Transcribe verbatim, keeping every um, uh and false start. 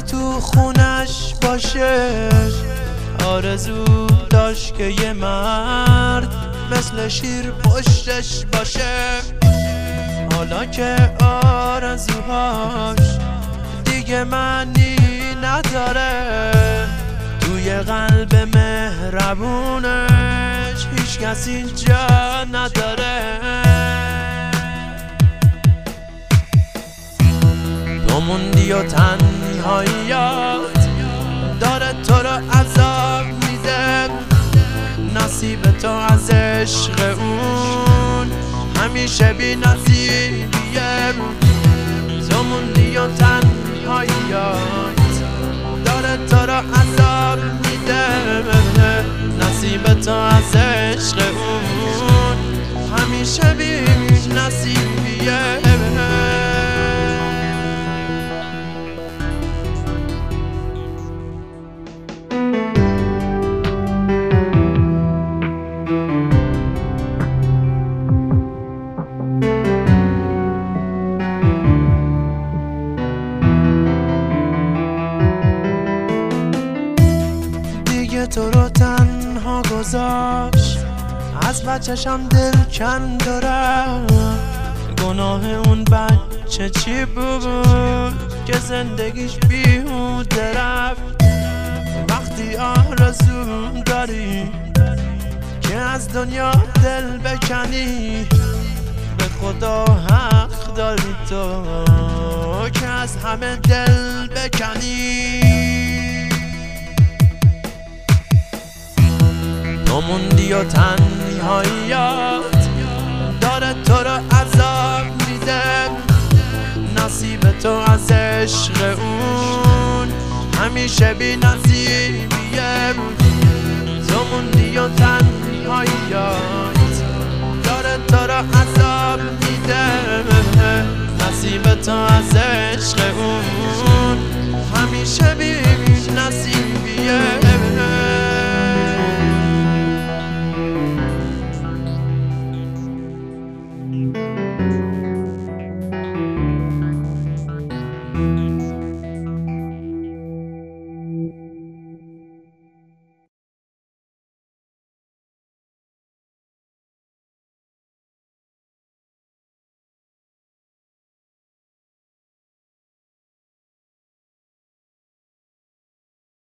تو خونش باشه. آرزو داشت که یه مرد مثل شیر پشتش باشه. حالا که آرزوهاش دیگه معنی نداره، توی قلب مهربونش هیچ کس اینجا نداره. تو موندی و تنهاییات داره تو رو عذاب میده. نصیب تو از عشق اون همیشه بی نصیبیه. تو موندی و تنهاییات داره تو رو عذاب میده. نصیب تو از عشق اون همیشه بی نصیبیه. تو رو تنها گذاشت، از بچه‌شم دل کند و رفت. گناه اون بچه چی بود که زندگیش بیهوده رفت؟ وقتی آرزو داری که از دنیا دل بکنی، به خدا حق داری تو که از همه دل بکنی. تو موندی و تنهاییات داره تو رو عذاب میده. نصیب تو از عشق اون همیشه بی نصیبیه. تو موندی و تنهاییات داره تو رو عذاب میده. نصیب تو از عشق اون همیشه بی